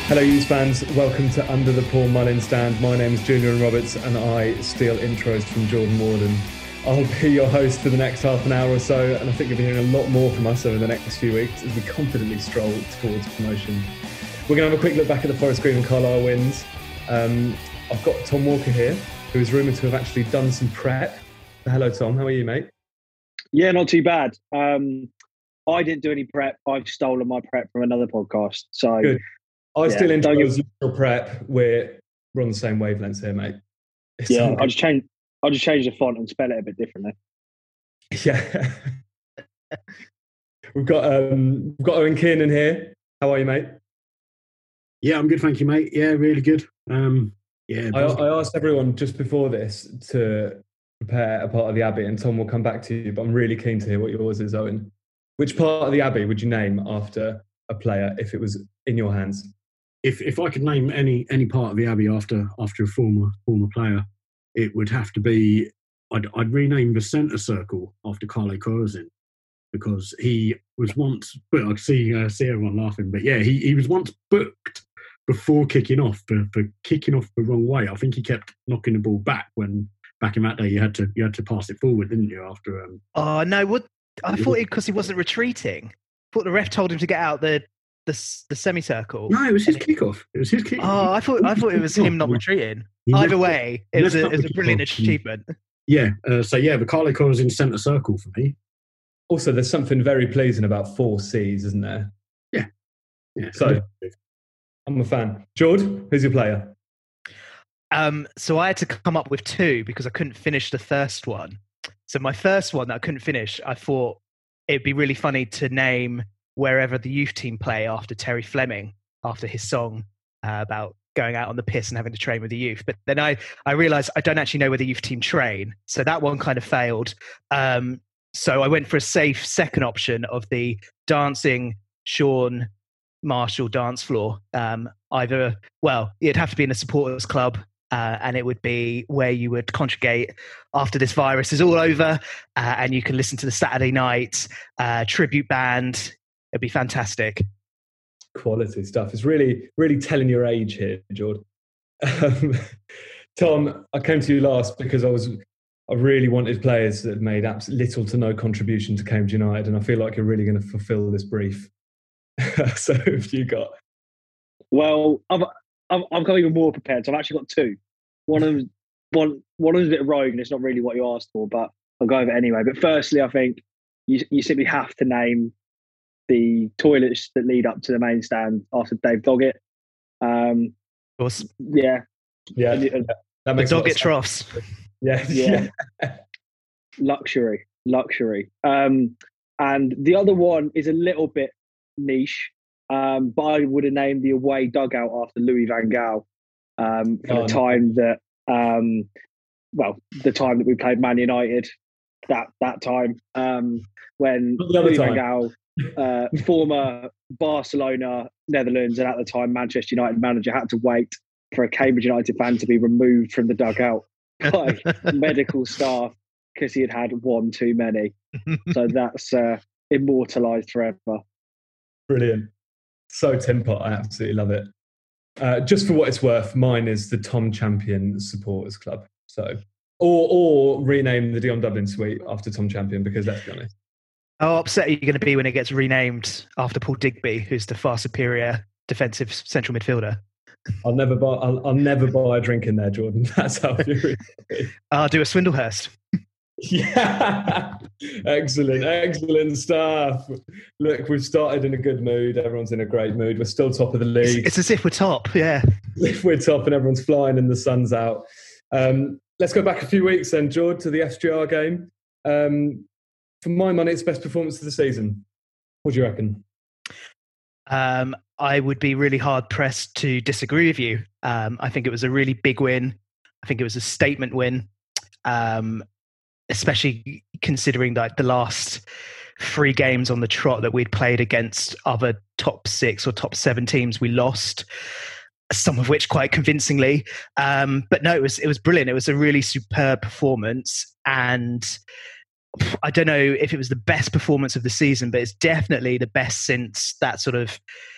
Hello, Hughes fans. Welcome to Under the Paul Mullin Stand. My name is Julian Roberts and I steal intros from Jordan Warden. I'll be your host for the next half an hour or so, and I think you'll be hearing a lot more from us over the next few weeks as we confidently stroll towards promotion. We're going to have a quick look back at the Forest Green and Carlisle wins. I've got Tom Walker here, who is rumoured to have actually done some prep. Hello, Tom. How are you, mate? Yeah, not too bad. I didn't do any prep. I've stolen my prep from another podcast. So good. I still intros your prep. We're on the same wavelengths here, mate. I'll just change the font and spell it a bit differently. Yeah. We've got Owen Kiernan here. How are you, mate? Yeah, I'm good, thank you, mate. Yeah, really good. I asked everyone just before this to prepare a part of the Abbey, and Tom will come back to you, but I'm really keen to hear what yours is, Owen. Which part of the Abbey would you name after a player if it was in your hands? If I could name any part of the Abbey after a former player, it would have to be I'd rename the centre circle after Carlo Corazin, because he was once. But I see everyone laughing, but yeah, he was once booked before kicking off for kicking off the wrong way. I think he kept knocking the ball back when back in that day you had to pass it forward, didn't you? After oh no, what I thought it because he wasn't retreating. I thought the ref told him to get out the semicircle. No, it was his kickoff. It was his kickoff. Oh, I thought it was him not retreating. Either way, it was a brilliant achievement. Yeah. The Carlo Corazin centre circle for me. Also, there's something very pleasing about 4 C's, isn't there? Yeah. So, I'm a fan. George, who's your player? So I had to come up with 2 because I couldn't finish the first one. So my first one that I couldn't finish, I thought it'd be really funny to name wherever the youth team play after Terry Fleming, after his song about going out on the piss and having to train with the youth. But then I realised I don't actually know where the youth team train. So that one kind of failed. So I went for a safe second option of the dancing Sean Marshall dance floor. It'd have to be in a supporters club. And it would be where you would congregate after this virus is all over, and you can listen to the Saturday night tribute band. It'd be fantastic. Quality stuff. It's really, really telling your age here, George. Tom, I came to you last because I really wanted players that made little to no contribution to Cambridge United, and I feel like you're really going to fulfil this brief. So, have you got? Well, I've got even more prepared. So I've actually got 2. One of them's a bit rogue, and it's not really what you asked for, but I'll go over it anyway. But firstly, I think you simply have to name the toilets that lead up to the main stand after Dave Doggett. Of course. Yeah. That makes Doggett troughs. Yeah. Luxury. And the other one is a little bit niche. But I would have named the away dugout after Louis van Gaal the time that, the time that we played Man United. That time when Louis van Gaal, former Barcelona, Netherlands, and at the time Manchester United manager, had to wait for a Cambridge United fan to be removed from the dugout by medical staff because he had one too many. So that's immortalised forever. Brilliant. So Tin Pot, I absolutely love it. Just for what it's worth, mine is the Tom Champion Supporters Club. So, or rename the Dion Dublin Suite after Tom Champion, because let's be honest. How upset are you going to be when it gets renamed after Paul Digby, who's the far superior defensive central midfielder? I'll never buy a drink in there, Jordan. That's how furious. I'll do a Swindlehurst. Yeah, excellent stuff. Look, we've started in a good mood. Everyone's in a great mood. We're still top of the league. It's as if we're top, yeah. If we're top and everyone's flying and the sun's out. Let's go back a few weeks then, George, to the SGR game. For my money, it's best performance of the season. What do you reckon? I would be really hard pressed to disagree with you. I think it was a really big win. I think it was a statement win. Especially considering that the last 3 games on the trot that we'd played against other top 6 or top 7 teams, we lost, some of which quite convincingly. But no, it was brilliant. It was a really superb performance, and I don't know if it was the best performance of the season, but it's definitely the best since that sort of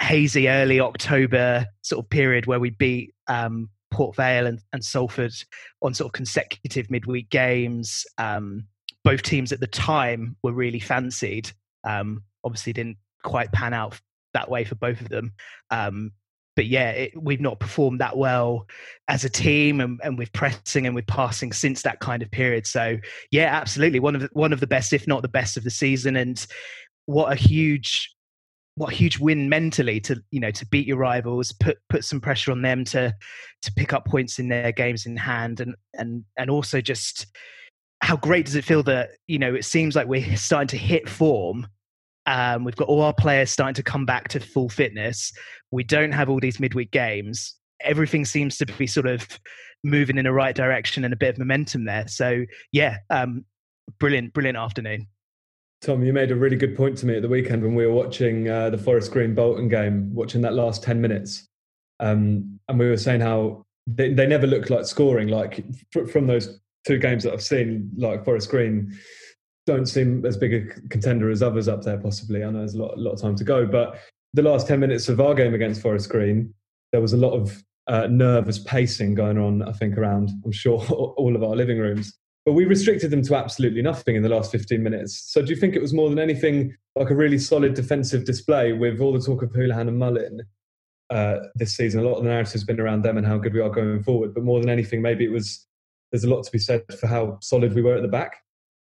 hazy early October sort of period where we beat Port Vale and Salford on sort of consecutive midweek games. Both teams at the time were really fancied. Obviously didn't quite pan out that way for both of them. But yeah, we've not performed that well as a team and with pressing and with passing since that kind of period. So yeah, absolutely. One of the best, if not the best of the season. And what a huge win mentally to beat your rivals, put some pressure on them to pick up points in their games in hand, and also just how great does it feel that it seems like we're starting to hit form. We've got all our players starting to come back to full fitness. We don't have all these midweek games. Everything seems to be sort of moving in the right direction and a bit of momentum there. So yeah, brilliant afternoon. Tom, you made a really good point to me at the weekend when we were watching the Forest Green Bolton game, watching that last 10 minutes. And we were saying how they never looked like scoring. Like from those two games that I've seen, like Forest Green don't seem as big a contender as others up there possibly. I know there's a lot of time to go. But the last 10 minutes of our game against Forest Green, there was a lot of nervous pacing going on, I think, around, I'm sure, all of our living rooms. But we restricted them to absolutely nothing in the last 15 minutes. So do you think it was more than anything like a really solid defensive display with all the talk of Houlihan and Mullin this season? A lot of the narrative has been around them and how good we are going forward. But more than anything, maybe there's a lot to be said for how solid we were at the back.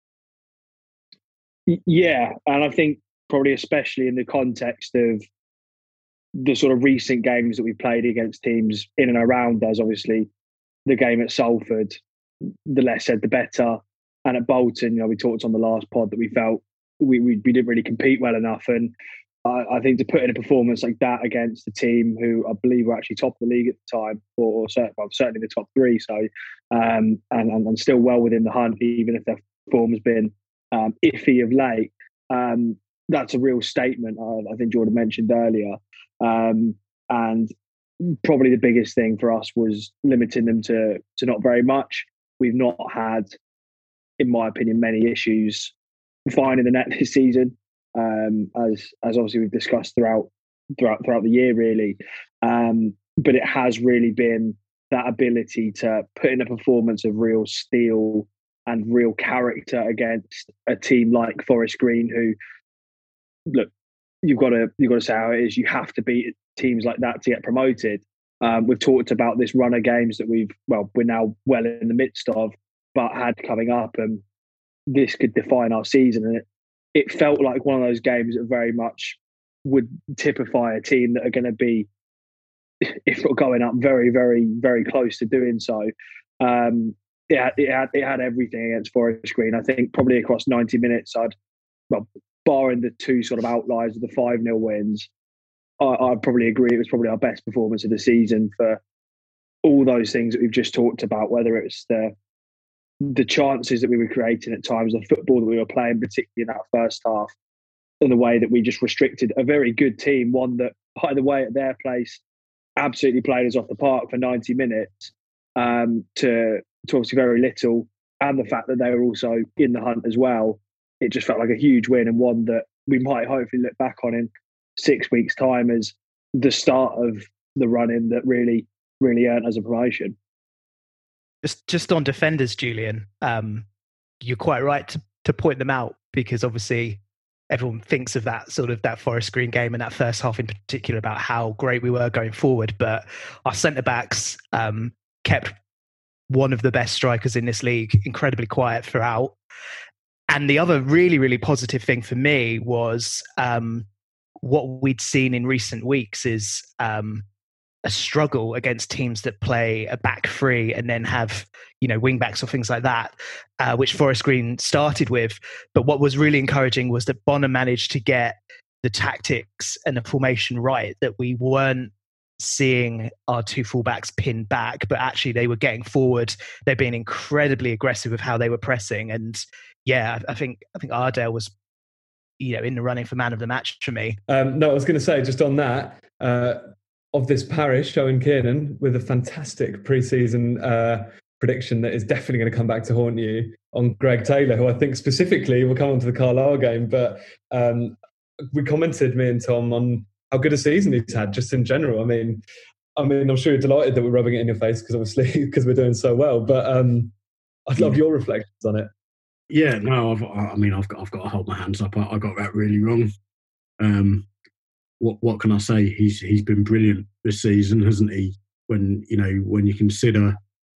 Yeah, and I think probably especially in the context of the sort of recent games that we've played against teams in and around us, obviously the game at Salford, the less said the better. And at Bolton, we talked on the last pod that we felt we didn't really compete well enough. And I think to put in a performance like that against a team who I believe were actually top of the league at the time, or certainly the top three, so and still well within the hunt, even if their form has been iffy of late, that's a real statement. I think Jordan mentioned earlier, and probably the biggest thing for us was limiting them to not very much. We've not had, in my opinion, many issues finding the net this season, as obviously we've discussed throughout the year, really. But it has really been that ability to put in a performance of real steel and real character against a team like Forest Green, who, look, you've got to say how it is. You have to beat teams like that to get promoted. We've talked about this run of games that we're now well in the midst of, but had coming up, and this could define our season. And it felt like one of those games that very much would typify a team that are going to be, if not going up, very, very, very close to doing so. It had everything against Forest Green. I think probably across 90 minutes, barring the two sort of outliers of the 5-0 wins, I'd probably agree it was probably our best performance of the season for all those things that we've just talked about, whether it's the chances that we were creating at times, the football that we were playing, particularly in that first half, and the way that we just restricted a very good team, one that, by the way, at their place, absolutely played us off the park for 90 minutes, to obviously very little, and the fact that they were also in the hunt as well. It just felt like a huge win, and one that we might hopefully look back on in 6 weeks' time as the start of the run-in that really, really earned us a promotion. Just on defenders, Julian, you're quite right to point them out, because obviously everyone thinks of that Forest Green game and that first half in particular about how great we were going forward. But our centre-backs kept one of the best strikers in this league incredibly quiet throughout. And the other really, really positive thing for me was what we'd seen in recent weeks is a struggle against teams that play a back three and then have, wing backs or things like that, which Forest Green started with. But what was really encouraging was that Bonner managed to get the tactics and the formation right, that we weren't seeing our two fullbacks pinned back, but actually they were getting forward. They're being incredibly aggressive with how they were pressing. And yeah, I think Ardale was, in the running for man of the match for me. No, I was going to say, just on that, of this parish, Owen Kiernan, with a fantastic pre-season prediction that is definitely going to come back to haunt you on Greg Taylor, who I think specifically will come on to the Carlisle game. But we commented, me and Tom, on how good a season he's had just in general. I mean, I'm sure you're delighted that we're rubbing it in your face because obviously because we're doing so well. But I'd love your reflections on it. Yeah, no, I've got to hold my hands up. I got that really wrong. What can I say? He's been brilliant this season, hasn't he? When you consider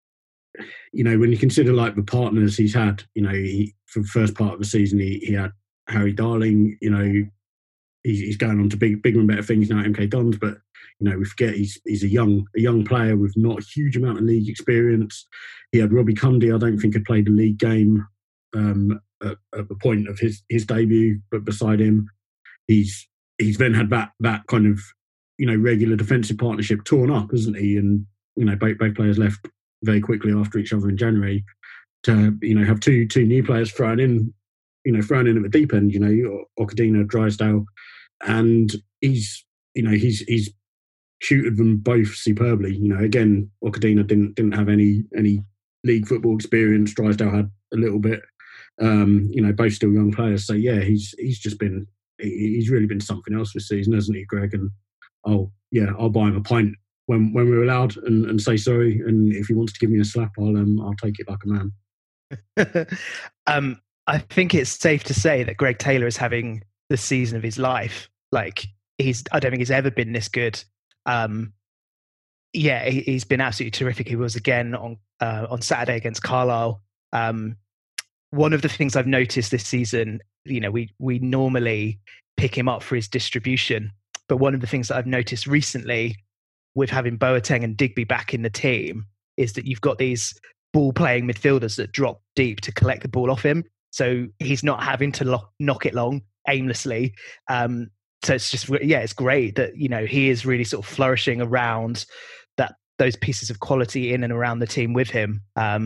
like the partners he's had, for the first part of the season he had Harry Darling. He's going on to bigger and better things now at MK Dons, but we forget he's a young player with not a huge amount of league experience. He had Robbie Cundy, I don't think had played a league game at the point of his debut, but beside him, he's then had that kind of regular defensive partnership torn up, hasn't he? And both players left very quickly after each other in January to have two new players thrown in at the deep end. Okadina, Drysdale, and he's tutored them both superbly. Again, Okadina didn't have any league football experience. Drysdale had a little bit. Both still young players. So yeah, he's really been something else this season, hasn't he, Greg? And I'll buy him a pint when we're allowed and say sorry. And if he wants to give me a slap, I'll take it like a man. I think it's safe to say that Greg Taylor is having the season of his life. Like I don't think he's ever been this good. He's been absolutely terrific. He was again on Saturday against Carlisle. One of the things I've noticed this season, we normally pick him up for his distribution, but one of the things that I've noticed recently with having Boateng and Digby back in the team is that you've got these ball-playing midfielders that drop deep to collect the ball off him. So he's not having to knock it long aimlessly. So it's just, it's great that, he is really sort of flourishing around those pieces of quality in and around the team with him. Are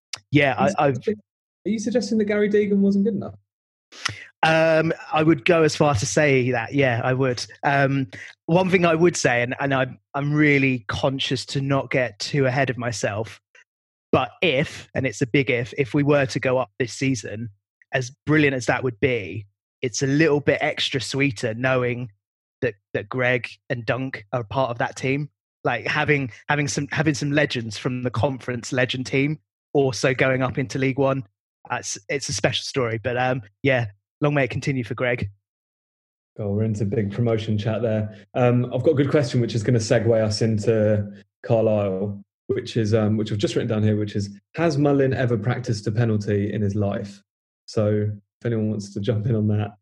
you suggesting that Gary Deegan wasn't good enough? I would go as far to say that, yeah, I would. One thing I would say, and I'm really conscious to not get too ahead of myself, but and it's a big if we were to go up this season, as brilliant as that would be, it's a little bit extra sweeter knowing that Greg and Dunk are part of that team. Like having some legends from the conference legend team also going up into League One. It's a special story, but long may it continue for Greg. Oh, we're into big promotion chat there. I've got a good question, which is going to segue us into Carlisle, which I've just written down here, which is, has Mullin ever practiced a penalty in his life? So if anyone wants to jump in on that.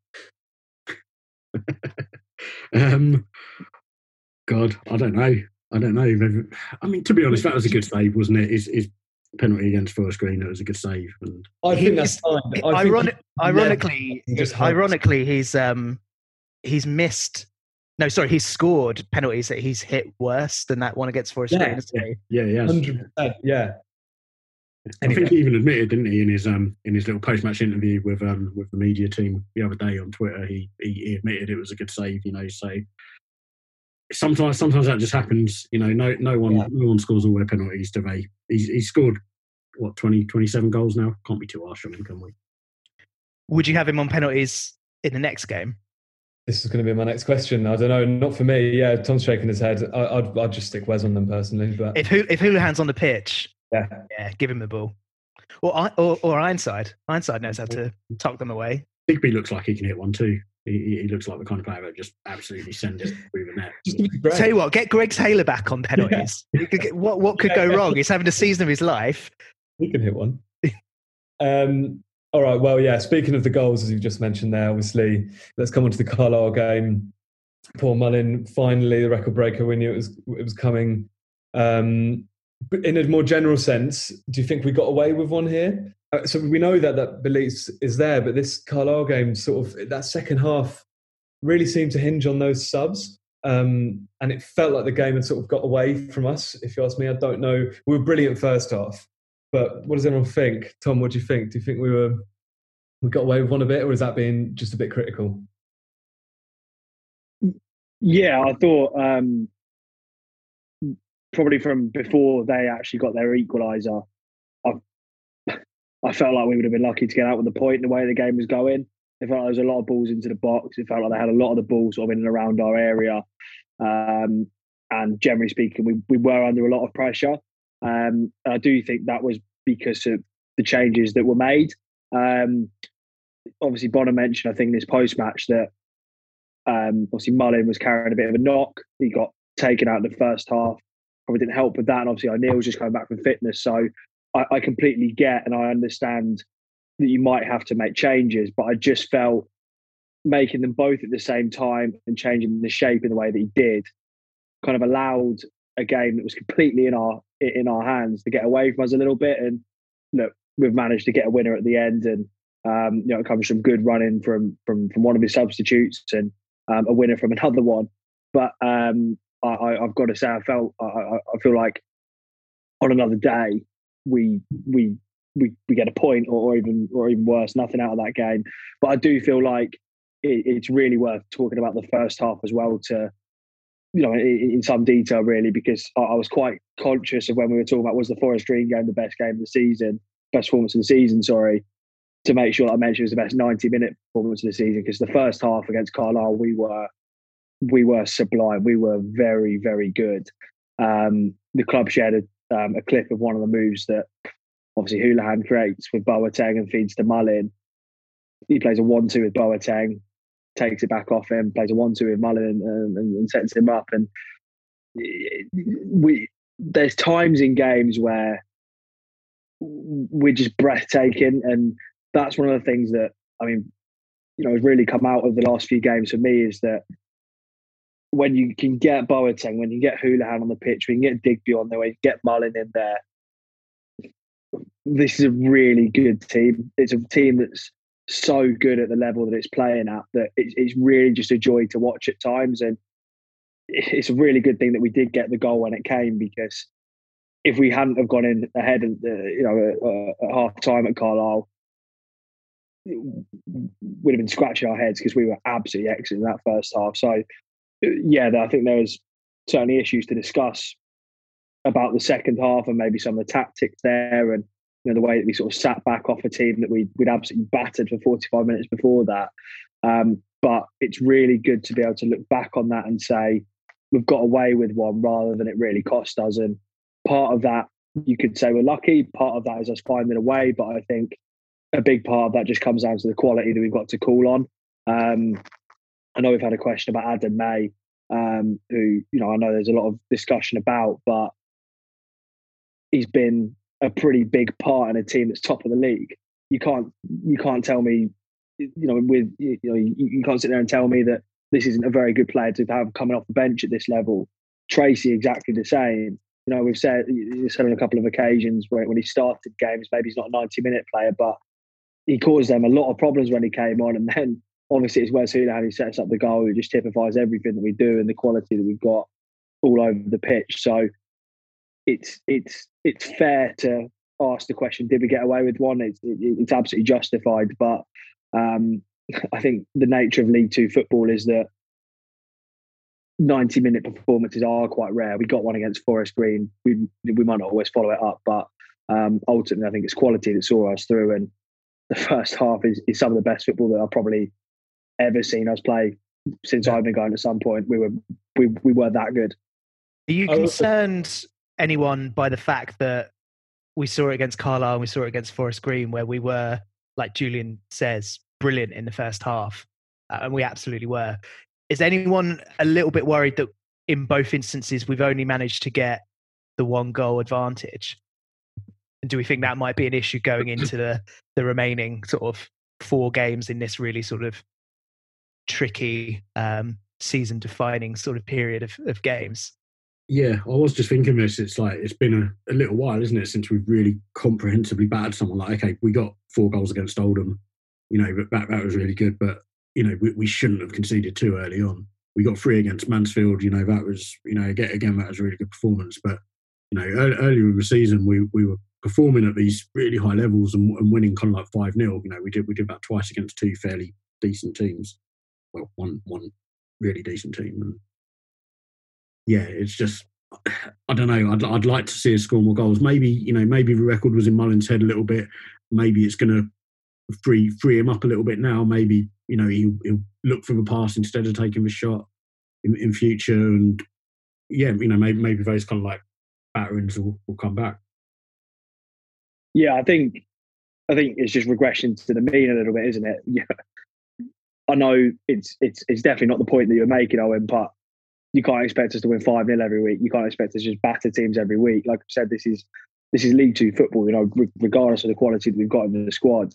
God, I don't know. I mean, to be honest, that was a good save, wasn't it? His penalty against Forest Green, it was a good save. And I think that's fine. Ironically, he's missed. No, sorry, he's scored penalties that he's hit worse than that one against Forest Green. Yeah, 100%. Yeah. I think he even admitted, didn't he, in his little post-match interview with the media team the other day on Twitter, he admitted it was a good save. So sometimes that just happens. No one scores all their penalties, do they? He's scored 27 goals now. Can't be too harsh on him, can we? Would you have him on penalties in the next game? This is going to be my next question. I don't know. Not for me. Yeah, Tom's shaking his head. I'd just stick Wes on them personally. But if Houlihan's on the pitch, yeah, give him the ball. Or Ironside. Ironside knows how to tuck them away. Digby looks like he can hit one too. He looks like the kind of player that just absolutely sends it through the net. Tell you what, get Greg Taylor back on penalties. Yeah. What could go wrong? He's having the season of his life. He can hit one. All right. Well, yeah. Speaking of the goals, as you just mentioned there, obviously, let's come on to the Carlisle game. Paul Mullin, finally, the record breaker. We knew it was coming. In a more general sense, do you think we got away with one here? So we know that belief is there, but this Carlisle game, sort of that second half, really seemed to hinge on those subs, and it felt like the game had sort of got away from us. If you ask me, I don't know. We were brilliant first half, but what does everyone think? Tom, what do you think? Do you think we got away with one a bit, or is that being just a bit critical? Yeah, I thought probably from before they actually got their equaliser, I felt like we would have been lucky to get out with the point the way the game was going. It felt like there was a lot of balls into the box. It felt like they had a lot of the balls sort of in and around our area. And generally speaking, we were under a lot of pressure. I do think that was because of the changes that were made. Obviously, Bonner mentioned, I think, in his post-match that obviously Mullin was carrying a bit of a knock. He got taken out in the first half. Probably didn't help with that. And obviously, O'Neill's just coming back from fitness. So I completely get and I understand that you might have to make changes. But I just felt making them both at the same time and changing the shape in the way that he did kind of allowed a game that was completely in our hands to get away from us a little bit. And look, we've managed to get a winner at the end, and it comes from good running from one of his substitutes and a winner from another one. But I've got to say, I feel like on another day we get a point or even worse, nothing out of that game. But I do feel like it's really worth talking about the first half as well, to in some detail, really, because I was quite conscious of when we were talking about, was the Forest Green game the best game of the season, best performance of the season, sorry, to make sure that I mentioned it was the best 90-minute performance of the season, because the first half against Carlisle, we were sublime. We were very, very good. The club shared a clip of one of the moves that obviously Houlihan creates with Boateng and feeds to Mullin. He plays a 1-2 with Boateng, takes it back off him, plays a 1-2 with Mullin and sets him up. And there's times in games where we're just breathtaking, and that's one of the things that has really come out of the last few games for me, is that when you can get Boateng, when you get Houlihan on the pitch, when you get Digby on there, when you get Mullin in there, this is a really good team. It's a team that's so good at the level that it's playing at that it's really just a joy to watch at times. And it's a really good thing that we did get the goal when it came, because if we hadn't have gone in ahead at half time at Carlisle, we'd have been scratching our heads, because we were absolutely excellent in that first half. So yeah, I think there was certainly issues to discuss about the second half and maybe some of the tactics there, and the way that we sort of sat back off a team that we'd absolutely battered for 45 minutes before that. But it's really good to be able to look back on that and say we've got away with one rather than it really cost us. And part of that, you could say we're lucky. Part of that is us finding a way. But I think a big part of that just comes down to the quality that we've got to call on. I know we've had a question about Adam May, who I know there's a lot of discussion about, but he's been a pretty big part in a team that's top of the league. You can't tell me, you can't sit there and tell me that this isn't a very good player to have coming off the bench at this level. Tracy, exactly the same. We've said on a couple of occasions when he started games, maybe he's not a 90-minute player, but he caused them a lot of problems when he came on. And then obviously it's Wes Houlihan who sets up the goal, who just typifies everything that we do and the quality that we've got all over the pitch. So it's fair to ask the question, did we get away with one? It's absolutely justified. But I think the nature of League Two football is that 90-minute performances are quite rare. We got one against Forest Green. We might not always follow it up, but ultimately I think it's quality that saw us through. And the first half is some of the best football that I've probably ever seen us play since I've been going. At some point, we were that good. Are you concerned, anyone, by the fact that we saw it against Carlisle and we saw it against Forest Green, where we were, like Julian says, brilliant in the first half, and we absolutely were? Is anyone a little bit worried that in both instances we've only managed to get the 1 goal advantage? And do we think that might be an issue going into the remaining sort of 4 games in this really sort of tricky season-defining sort of period of games? Yeah, I was just thinking this. It's like it's been a little while, isn't it, since we've really comprehensively battered someone. Like, okay, we got 4 goals against Oldham, but that was really good. But we shouldn't have conceded too early on. We got 3 against Mansfield. That was again that was a really good performance. But earlier in the season we were performing at these really high levels and winning kind of like 5-0. We did that twice against 2 fairly decent teams. Well, one really decent team. And yeah, it's just, I don't know. I'd like to see us score more goals. Maybe the record was in Mullin's head a little bit. Maybe it's going to free him up a little bit now. Maybe, he'll look for the pass instead of taking the shot in future. And yeah, maybe those kind of like patterns will come back. Yeah, I think it's just regression to the mean a little bit, isn't it? Yeah. I know it's definitely not the point that you're making, Owen, but you can't expect us to win 5-0 every week. You can't expect us to just batter teams every week. Like I said, this is League Two football, regardless of the quality that we've got in the squad.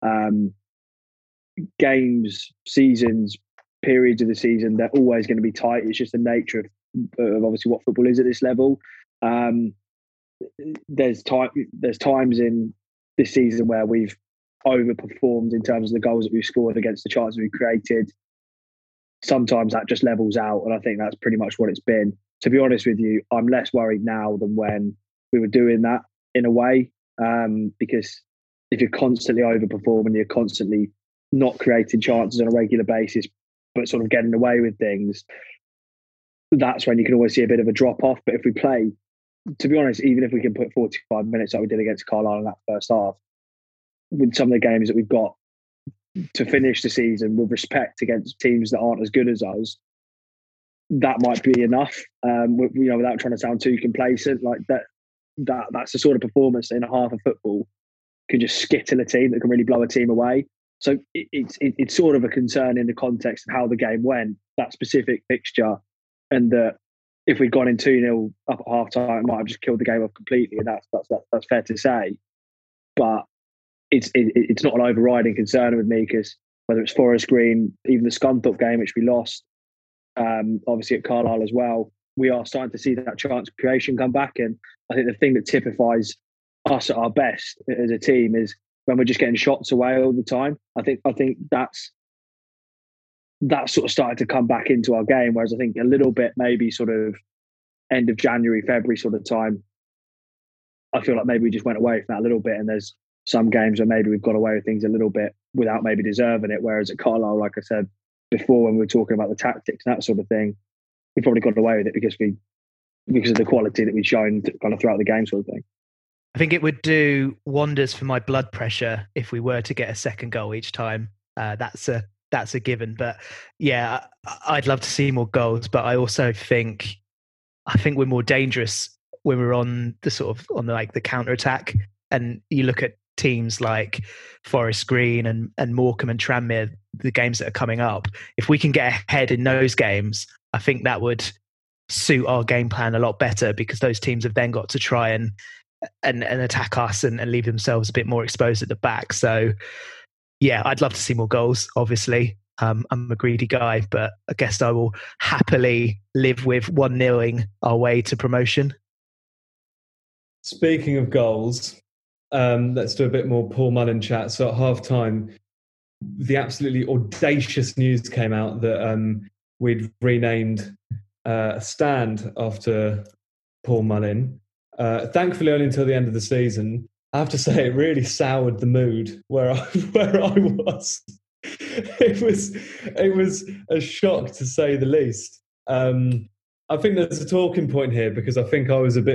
Games, seasons, periods of the season, they're always going to be tight. It's just the nature of obviously what football is at this level. There's times in this season where we've overperformed in terms of the goals that we've scored against the chances we've created. Sometimes that just levels out, and I think that's pretty much what it's been. To be honest with you, I'm less worried now than when we were doing that in a way, because if you're constantly overperforming, you're constantly not creating chances on a regular basis, but sort of getting away with things, that's when you can always see a bit of a drop off. But if we play, to be honest, even if we can put 45 minutes like we did against Carlisle in that first half, with some of the games that we've got to finish the season with respect against teams that aren't as good as us, that might be enough. Without trying to sound too complacent, like that's the sort of performance in a half of football can just skittle a team, that can really blow a team away. So it's sort of a concern in the context of how the game went, that specific fixture, and that if we'd gone in 2-0 up at half time, it might have just killed the game off completely, and that's fair to say. But it's not an overriding concern with me, because whether it's Forest Green, even the Scunthorpe game, which we lost, obviously at Carlisle as well, we are starting to see that chance creation come back. And I think the thing that typifies us at our best as a team is when we're just getting shots away all the time. I think that's sort of started to come back into our game, whereas I think a little bit maybe sort of end of January, February sort of time, I feel like maybe we just went away from that a little bit, and there's some games where maybe we've got away with things a little bit without maybe deserving it, whereas at Carlisle, like I said before, when we were talking about the tactics and that sort of thing, we probably got away with it because of the quality that we'd shown kind of throughout the game sort of thing. I think it would do wonders for my blood pressure if we were to get a second goal each time. That's a given. But yeah, I'd love to see more goals. But I also think we're more dangerous when we're on the counter attack. And you look at teams like Forest Green and Morecambe and Tranmere, the games that are coming up. If we can get ahead in those games, I think that would suit our game plan a lot better, because those teams have then got to try and attack us and leave themselves a bit more exposed at the back. So yeah, I'd love to see more goals, obviously. I'm a greedy guy, but I guess I will happily live with 1-0ing our way to promotion. Speaking of goals, let's do a bit more Paul Mullin chat. So at half-time, the absolutely audacious news came out that we'd renamed a stand after Paul Mullin. Thankfully, only until the end of the season. I have to say, it really soured the mood where I was. It was a shock, to say the least. I think there's a talking point here, because I think I was a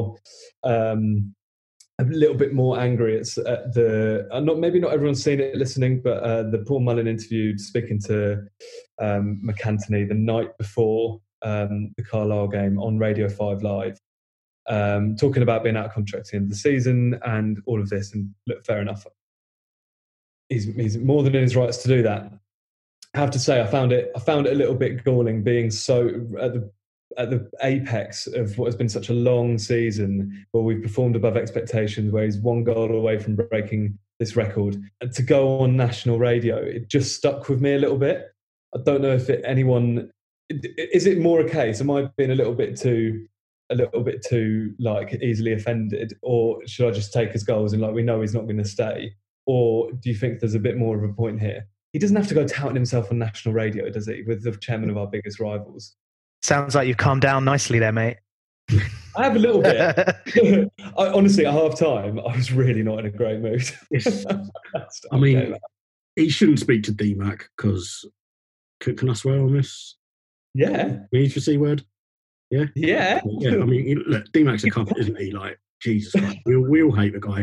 little bit more angry at maybe not everyone's seen it listening, but the Paul Mullin interview speaking to McAntony the night before the Carlisle game on Radio 5 Live, talking about being out of contract at the end of the season and all of this. And look, fair enough, he's more than in his rights to do that. I have to say, I found it a little bit galling, being so at the apex of what has been such a long season, where we've performed above expectations, where he's one goal away from breaking this record, and to go on national radio, it just stuck with me a little bit. I don't know if is it more a case, am I being a little bit too like easily offended, or should I just take his goals and like we know he's not going to stay? Or do you think there's a bit more of a point here? He doesn't have to go touting himself on national radio, does he, with the chairman of our biggest rivals? Sounds like you've calmed down nicely there, mate. I have a little bit. Honestly, at half-time, I was really not in a great mood. I mean, he shouldn't speak to DMAC, because... Can I swear on this? Yeah. We need your C word? Yeah? Yeah. I mean, look, DMAC's a cunt, isn't he? Like, Jesus Christ. We all hate the guy.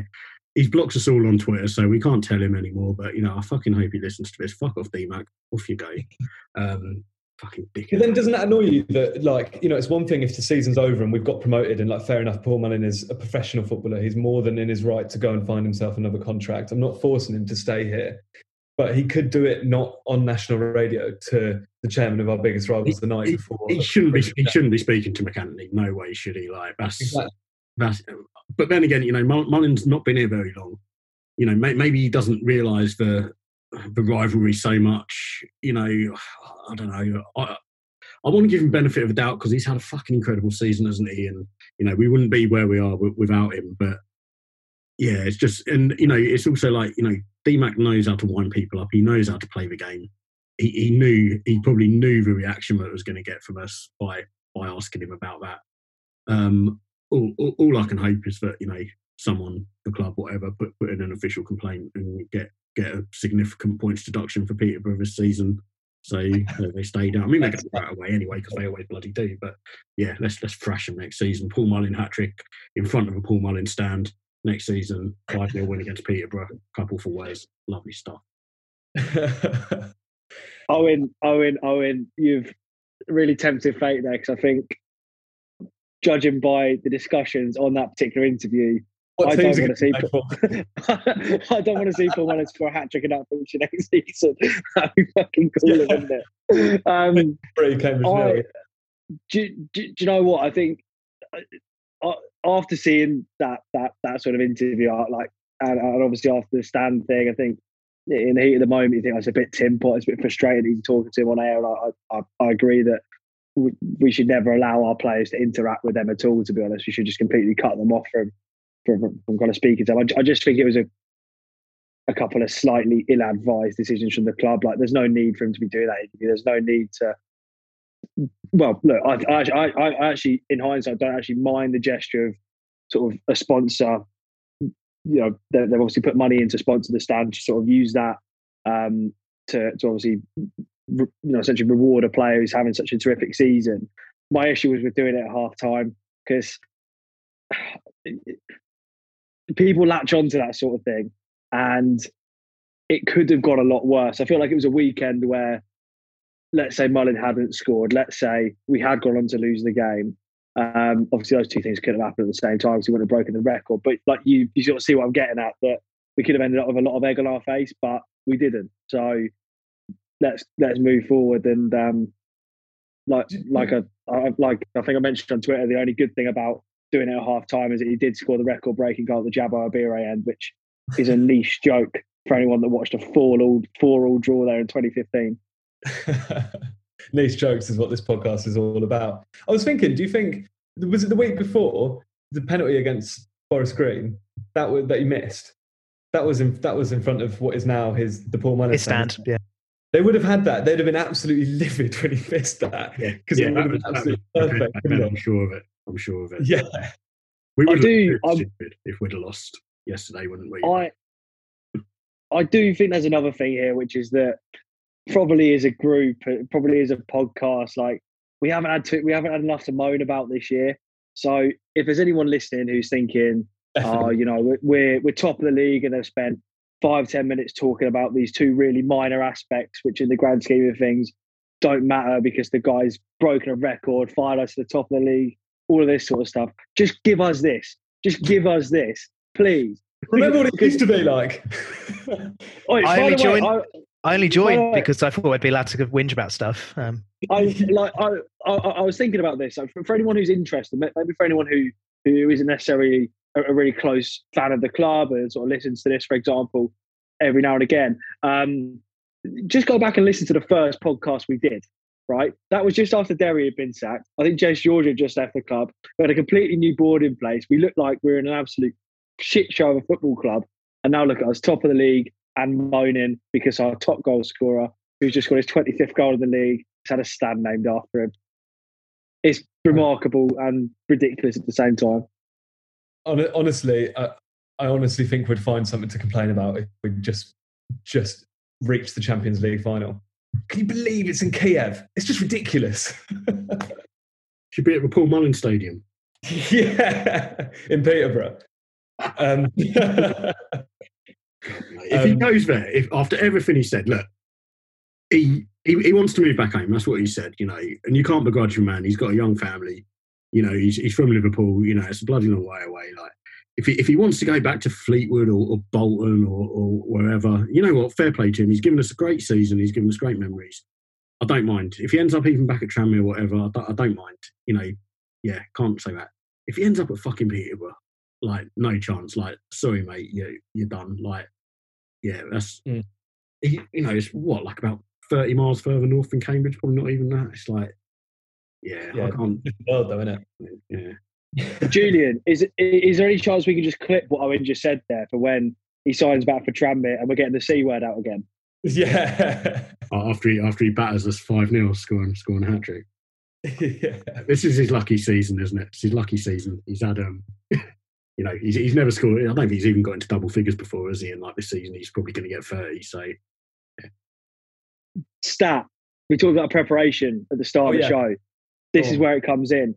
He's blocked us all on Twitter, so we can't tell him anymore. But I fucking hope he listens to this. Fuck off, DMAC. Off you go. Fucking dickhead. But then doesn't that annoy you that, it's one thing if the season's over and we've got promoted and, fair enough, Paul Mullin is a professional footballer. He's more than in his right to go and find himself another contract. I'm not forcing him to stay here. But he could do it not on national radio to the chairman of our biggest rivals the night before. He shouldn't be speaking to McAnthony. No way should he. That's. But then again, Mullin's not been here very long. Maybe he doesn't realise the rivalry so much. I don't know. I want to give him benefit of the doubt because he's had a fucking incredible season, hasn't he? And we wouldn't be where we are without him. But yeah, it's just, and it's also DMAC knows how to wind people up. He knows how to play the game. He probably knew the reaction that it was going to get from us by asking him about that. All I can hope is that someone, the club, whatever, put in an official complaint and get a significant points deduction for Peterborough this season, so they stay down. I mean, they get right away anyway because they always bloody do. But yeah, let's thrash them next season. Paul Mullin hat-trick in front of a Paul Mullin stand next season. 5-0 win against Peterborough. Couple for Wes. Lovely stuff. Owen, you've really tempted fate there because I think, judging by the discussions on that particular interview, I don't want to see Paul Mullin score a hat-trick in that function next season. That'd be fucking cool, wouldn't it? Do you know what? I think after seeing that sort of interview, and obviously after the stand thing, I think in the heat of the moment, you think it's a bit Tim Pot, it's a bit frustrating he's talking to him on air. I agree that we should never allow our players to interact with them at all, to be honest. We should just completely cut them off from kind of speaking to them. I just think it was a couple of slightly ill-advised decisions from the club. There's no need for him to be doing that interview. There's no need to. Well, look, I actually, in hindsight, don't actually mind the gesture of sort of a sponsor. They've obviously put money into sponsor the stand to sort of use that to obviously essentially reward a player who's having such a terrific season. My issue was with doing it at half time because people latch onto that sort of thing and it could have got a lot worse. I feel like it was a weekend where, let's say Mullin hadn't scored, let's say we had gone on to lose the game. Obviously those two things could have happened at the same time because he wouldn't have broken the record, but you sort of see what I'm getting at, that we could have ended up with a lot of egg on our face, but we didn't. So let's move forward. And I think I mentioned on Twitter, the only good thing about doing it at half time is that he did score the record breaking goal at the Jabba Abire end, which is a niche joke for anyone that watched a 4-4 draw there in 2015. Niche jokes is what this podcast is all about. I was thinking, do you think, was it the week before the penalty against Forest Green that he missed? That was in front of what is now the Paul Mullin stand. Yeah. They would have had that. They'd have been absolutely livid when he missed that. Because it would have been absolutely perfect. I'm sure of it. Yeah. We would have been stupid if we'd have lost yesterday, wouldn't we? I do think there's another thing here, which is that probably as a group, probably as a podcast, we haven't had enough to moan about this year. So if there's anyone listening who's thinking, we're top of the league and they've spent 5-10 minutes talking about these two really minor aspects, which in the grand scheme of things don't matter because the guy's broken a record, fired us to the top of the league, all of this sort of stuff. Just give us this. Just give us this, please. Remember what it used to be like. I only joined because I thought I'd be allowed to whinge about stuff. I was thinking about this. For anyone who's interested, maybe for anyone who isn't necessarily a really close fan of the club and sort of listens to this, for example, every now and again, just go back and listen to the first podcast we did, right? That was just after Derry had been sacked. I think Jez George had just left the club. We had a completely new board in place. We looked like we were in an absolute shit show of a football club. And now look at us, top of the league, and moaning because our top goal scorer, who's just got his 25th goal in the league, has had a stand named after him. It's remarkable and ridiculous at the same time. Honestly, I honestly think we'd find something to complain about if we just reached the Champions League final. Can you believe it's in Kiev? It's just ridiculous. Should be at the Paul Mullin Stadium. Yeah, in Peterborough. If he goes there, if after everything he said, look, he wants to move back home. That's what he said, and you can't begrudge him, man. He's got a young family. He's from Liverpool. It's a bloody long way away. Like, if he wants to go back to Fleetwood or Bolton or wherever, you know what? Fair play to him. He's given us a great season. He's given us great memories. I don't mind. If he ends up even back at Tranmere or whatever, I don't mind. Can't say that. If he ends up at fucking Peterborough, like, no chance. Like, sorry, mate, you're done. Like, yeah, that's it's what, like about 30 miles further north than Cambridge. Probably not even that. It's like, I can't. World, though, isn't it? Yeah. Julian, is there any chance we can just clip what Owen just said there for when he signs back for Tranmere and we're getting the C word out again? Yeah. After he batters us 5-0, scoring a hat trick. Yeah. This is his lucky season, isn't it? It's his lucky season. He's had he's never scored. I don't think he's even got into double figures before, has he? And like this season, he's probably going to get 30. So, yeah. Stat. We talked about preparation at the start of the show. This is where it comes in.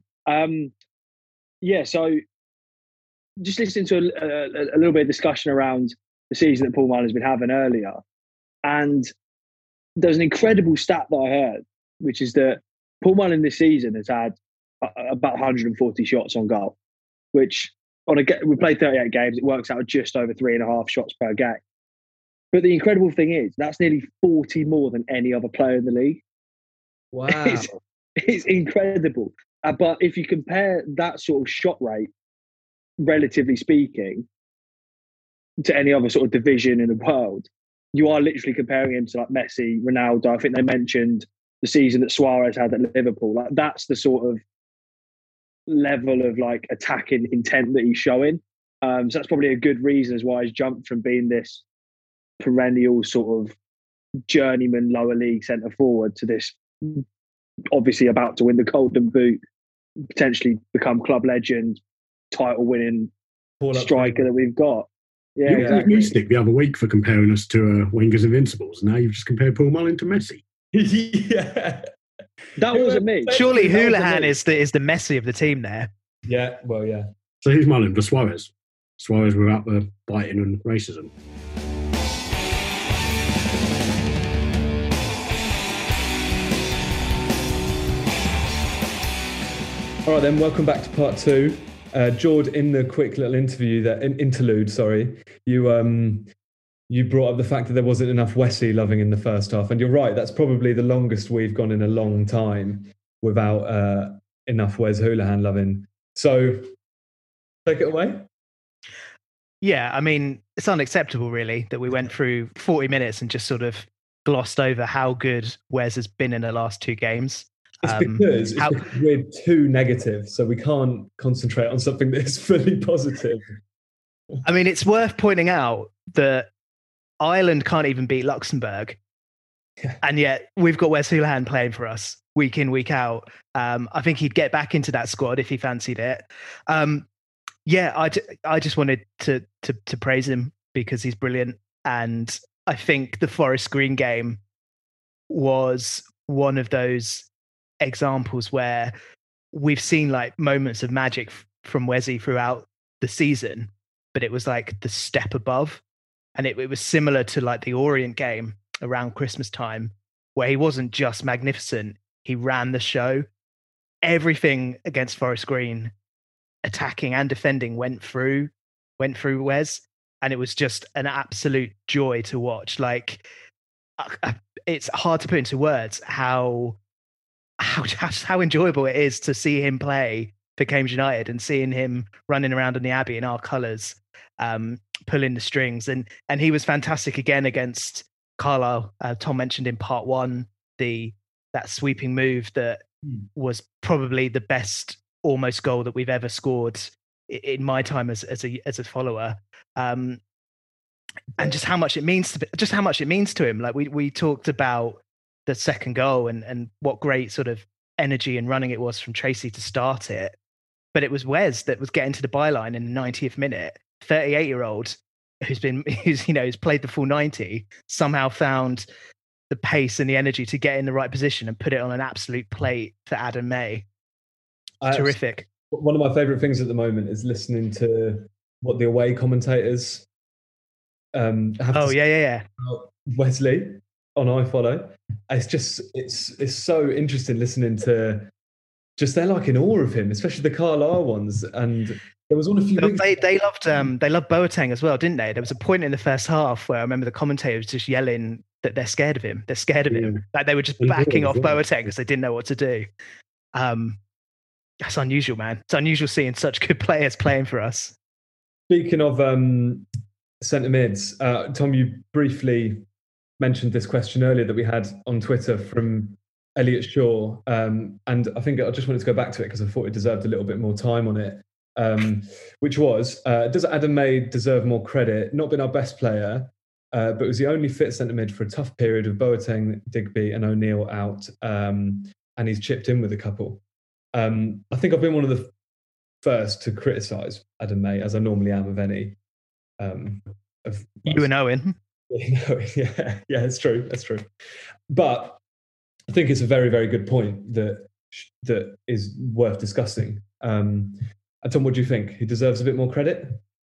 So just listening to a little bit of discussion around the season that Paul Mullen's been having earlier, and there's an incredible stat that I heard, which is that Paul Mullen this season has had about 140 shots on goal, which we played 38 games. It works out at just over 3.5 shots per game. But the incredible thing is that's nearly 40 more than any other player in the league. Wow. It's incredible. But if you compare that sort of shot rate, relatively speaking, to any other sort of division in the world, you are literally comparing him to like Messi, Ronaldo. I think they mentioned the season that Suarez had at Liverpool. Like, that's the sort of level of like attacking intent that he's showing. So that's probably a good reason as why he's jumped from being this perennial sort of journeyman lower league centre forward to this obviously about to win the Golden Boot, potentially become club legend, title winning striker that we've got. Yeah, you exactly. Stick the other week for comparing us to Wenger's Invincibles. Now you've just compared Paul Mullen to Messi. Yeah, that wasn't me. Surely Houlihan is the Messi of the team there. Yeah, well, yeah. So who's Mullen? For Suarez. Suarez without the biting and racism. All right, then. Welcome back to part 2. Jord, in the quick little interlude, you brought up the fact that there wasn't enough Wesley loving in the first half, and you're right. That's probably the longest we've gone in a long time without enough Wes Houlihan loving. So, take it away. Yeah, I mean, it's unacceptable, really, that we went through 40 minutes and just sort of glossed over how good Wes has been in the last 2 games. It's because we're too negative, so we can't concentrate on something that's fully positive. I mean, it's worth pointing out that Ireland can't even beat Luxembourg, and yet we've got Wes Houlihan playing for us week in, week out. I think he'd get back into that squad if he fancied it. I just wanted to praise him because he's brilliant, and I think the Forest Green game was one of those examples where we've seen like moments of magic from Wesley throughout the season, but it was like the step above, and it was similar to like the Orient game around Christmas time, where he wasn't just magnificent, he ran the show. Everything against Forest Green, attacking and defending, went through Wes, and it was just an absolute joy to watch. Like, it's hard to put into words how enjoyable it is to see him play for Cambridge United and seeing him running around in the Abbey in our colours, pulling the strings. And he was fantastic again against Carlisle. Tom mentioned in part 1 that sweeping move that was probably the best almost goal that we've ever scored in my time as a follower. And just how much it means to him. Like we talked about the second goal and what great sort of energy and running it was from Tracy to start it. But it was Wes that was getting to the byline in the 90th minute. 38-year-old who's played the full 90, somehow found the pace and the energy to get in the right position and put it on an absolute plate for Adam May. Terrific. One of my favourite things at the moment is listening to what the away commentators have to say about Wesley on iFollow. It's so interesting listening to. Just they're like in awe of him, especially the Carlisle ones. And there was one a few weeks. They loved Boateng as well, didn't they? There was a point in the first half where I remember the commentators just yelling that they're scared of him. They're scared of him. Like they were just backing off Boateng because they didn't know what to do. That's unusual, man. It's unusual seeing such good players playing for us. Speaking of centre mids, Tom, you briefly mentioned this question earlier that we had on Twitter from Elliot Shaw, and I think I just wanted to go back to it because I thought it deserved a little bit more time on it, which was, does Adam May deserve more credit? Not been our best player, but was the only fit centre mid for a tough period of Boateng, Digby and O'Neill out, and he's chipped in with a couple. I think I've been one of the first to criticise Adam May, as I normally am of any. You and Owen. Yeah, it's true. That's true. But I think it's a very, very good point that is worth discussing. And Tom, what do you think? He deserves a bit more credit?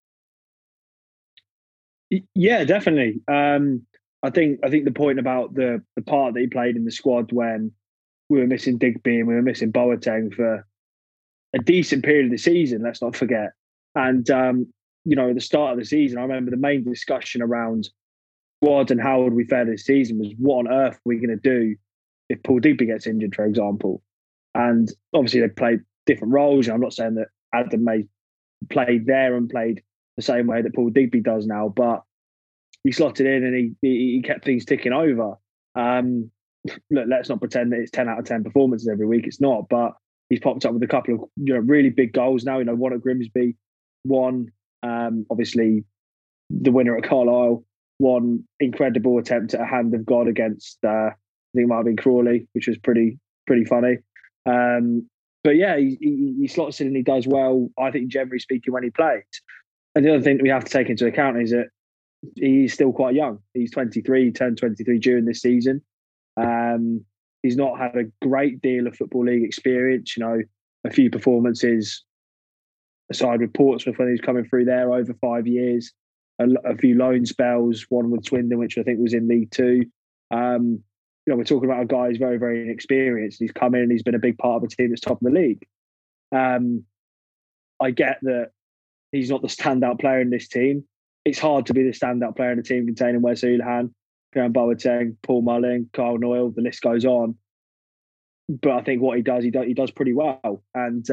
Yeah, definitely. I think the point about the part that he played in the squad when we were missing Digby and we were missing Boateng for a decent period of the season, let's not forget. And at the start of the season, I remember the main discussion around squad and how would we fare this season was what on earth are we going to do if Paul Digby gets injured, for example. And obviously they played different roles. I'm not saying that Adam May played there and played the same way that Paul Digby does now, but he slotted in and he kept things ticking over. Look, let's not pretend that it's 10 out of 10 performances every week. It's not, but he's popped up with a couple of really big goals now. One at Grimsby, one obviously the winner at Carlisle, one incredible attempt at a hand of God against I think it might have been Crawley, which was pretty funny. But yeah, he slots in and he does well, I think, generally speaking, when he plays. And the other thing that we have to take into account is that he's still quite young. He's 23, turned 23 during this season. He's not had a great deal of Football League experience, a few performances aside with Portsmouth when he was coming through there over 5 years, a few loan spells, one with Swindon, which I think was in League Two. We're talking about a guy who's very, very inexperienced. He's come in and he's been a big part of a team that's top of the league. I get that he's not the standout player in this team. It's hard to be the standout player in a team containing Wes Hoolahan, Kieran Boateng, Paul Mullin, Kyle Noyle, the list goes on. But I think what he does pretty well. And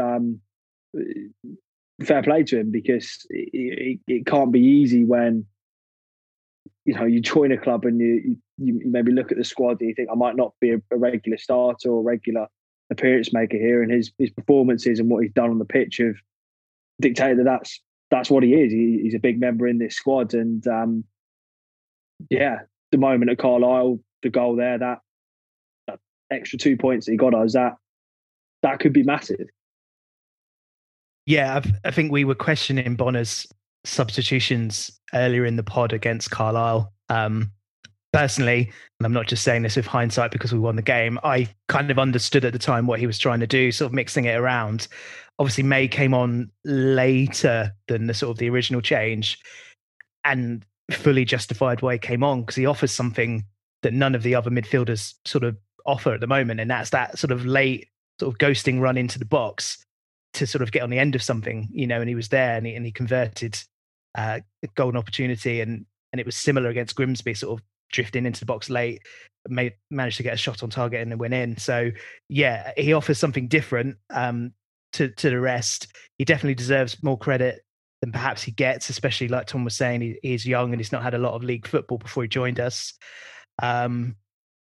fair play to him, because it can't be easy when you join a club and you maybe look at the squad and you think, I might not be a regular starter or regular appearance maker here, and his performances and what he's done on the pitch have dictated that's what he is. He's a big member in this squad, and the moment at Carlisle, the goal there, that extra 2 points that he got us, that could be massive. Yeah, I think we were questioning Bonner's substitutions earlier in the pod against Carlisle. Personally, and I'm not just saying this with hindsight because we won the game, I kind of understood at the time what he was trying to do, sort of mixing it around. Obviously, May came on later than the sort of the original change, and fully justified why he came on, because he offers something that none of the other midfielders sort of offer at the moment, and that's that sort of late sort of ghosting run into the box to sort of get on the end of something, and he was there and he converted a golden opportunity, and it was similar against Grimsby, sort of drifting into the box late, managed to get a shot on target and then went in. So yeah, he offers something different to the rest. He definitely deserves more credit than perhaps he gets, especially like Tom was saying, he's young and he's not had a lot of league football before he joined us. I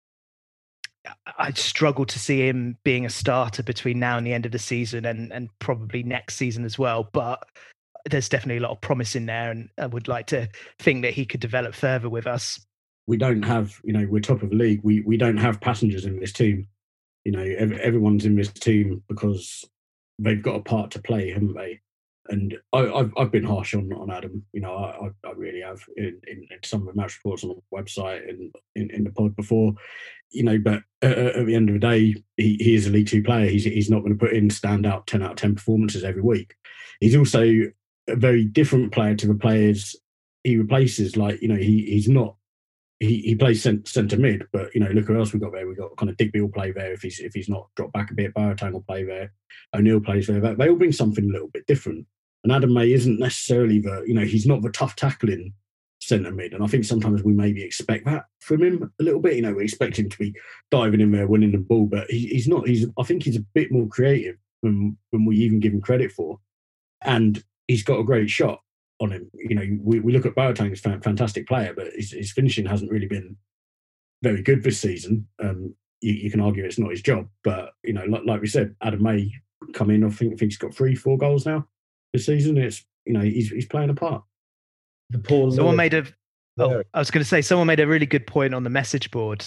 struggle to see him being a starter between now and the end of the season, and probably next season as well. But there's definitely a lot of promise in there, and I would like to think that he could develop further with us. We don't have, we're top of the league. We don't have passengers in this team. Everyone's in this team because they've got a part to play, haven't they? And I've been harsh on Adam. I really have in some of the match reports on the website and in the pod before. But at the end of the day, he is a League Two player. He's not going to put in standout 10 out of 10 performances every week. He's also a very different player to the players he replaces. Like, he's not. He plays centre mid, but look who else we got there. We got kind of Digby will play there if he's not dropped back a bit. Boateng will play there. O'Neill plays there. They all bring something a little bit different. And Adam May isn't necessarily he's not the tough tackling centre mid. And I think sometimes we maybe expect that from him a little bit. We expect him to be diving in there, winning the ball, but he's not. I think he's a bit more creative than we even give him credit for. And he's got a great shot on him. We look at Boateng as a fantastic player, but his finishing hasn't really been very good this season. You can argue it's not his job, but like we said, Adam May come in. I think he's got 3-4 goals now this season. It's he's playing a part. Someone made I was going to say someone made a really good point on the message board